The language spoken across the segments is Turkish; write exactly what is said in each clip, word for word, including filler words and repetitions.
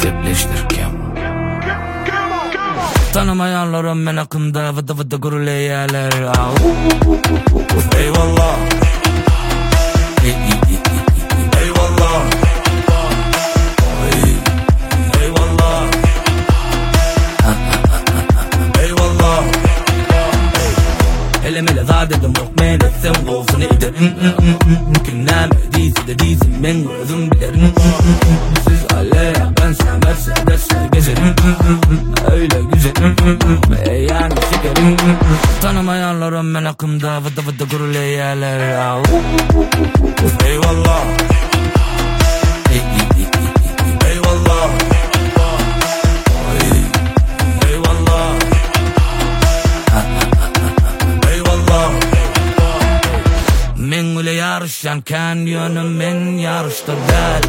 depreştirken. Tanımayanlarım men hakkımda vıdı vıdı guruleyerler. Eyvallah. Eyvallah. Eyvallah. Eyvallah. Hele mele za dedim yok men etsem olsun eder. Mümkünleme değilse de değilsin ben gözüm bilirim. Siz ale ben sevmezse derse gezerim. Öyle güzel yani şekerim. Tanımayanlarım men hakkımda vıdı vıdı guruleyerler. Eyvallah. Eyvallah. Eyvallah. Eyvallah. Men öyle yarışanken yönüm men yarışta del.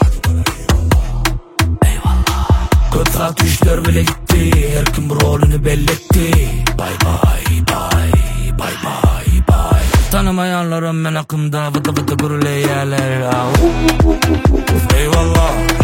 Kötü düşler bile gitti, her kim rolünü belletti. Bye bye bye, bye bye bye. Tanımayanlarım men hakkımda vıdı vıdı guruleyerler. Eyvallah.